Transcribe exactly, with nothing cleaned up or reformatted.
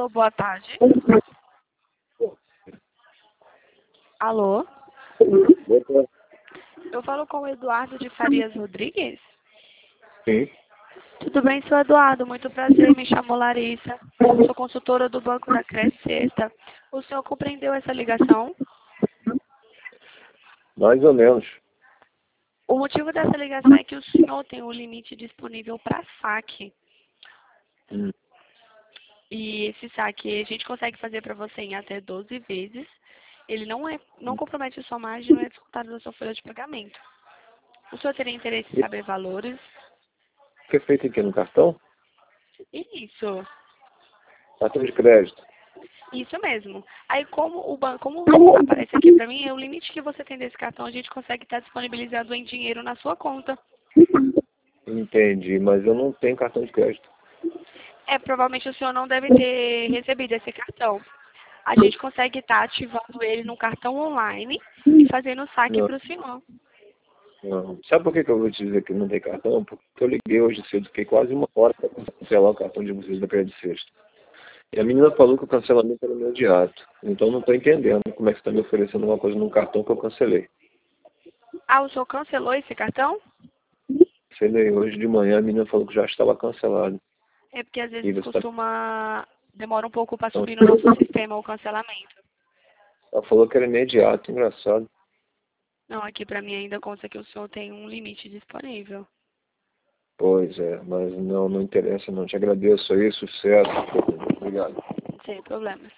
Alô, boa tarde. Alô? Eu falo com o Eduardo de Farias Rodrigues? Sim. Tudo bem, seu Eduardo? Muito prazer, me chamo Larissa. Sou consultora do Banco da Cresce Sexta. O senhor compreendeu essa ligação? Mais ou menos. O motivo dessa ligação é que o senhor tem um limite disponível para saque. Hum. E esse saque a gente consegue fazer para você em até doze vezes. Ele não, é, não compromete a sua margem, não é descontado da sua folha de pagamento. O senhor teria interesse em saber valores? O que é feito aqui no cartão? Isso, Cartão de crédito. isso mesmo. Aí como o banco, como aparece aqui para mim, é o limite que você tem desse cartão, a gente consegue estar disponibilizando em dinheiro na sua conta. Entendi, mas eu não tenho cartão de crédito. É, provavelmente o senhor não deve ter recebido esse cartão. A gente consegue estar ativando ele no cartão online e fazendo o saque Não, para o senhor. não. Sabe por que, que eu vou te dizer que não tem cartão? Porque eu liguei hoje cedo, fiquei quase uma hora para cancelar o cartão de vocês da Crédito Sexta. E a menina falou que o cancelamento era imediato. Então eu não estou entendendo como é que você está me oferecendo uma coisa num cartão que eu cancelei. Ah, o senhor cancelou esse cartão? Cancelei hoje de manhã, a menina falou que já estava cancelado. É porque às E vezes você está... costuma... demora um pouco para subir no nosso sistema o cancelamento. Ela falou que era imediato, engraçado. Não, aqui para mim ainda consta que o senhor tem um limite disponível. Pois é, mas não, não interessa não. Te agradeço aí, sucesso. Obrigado. Sem problemas.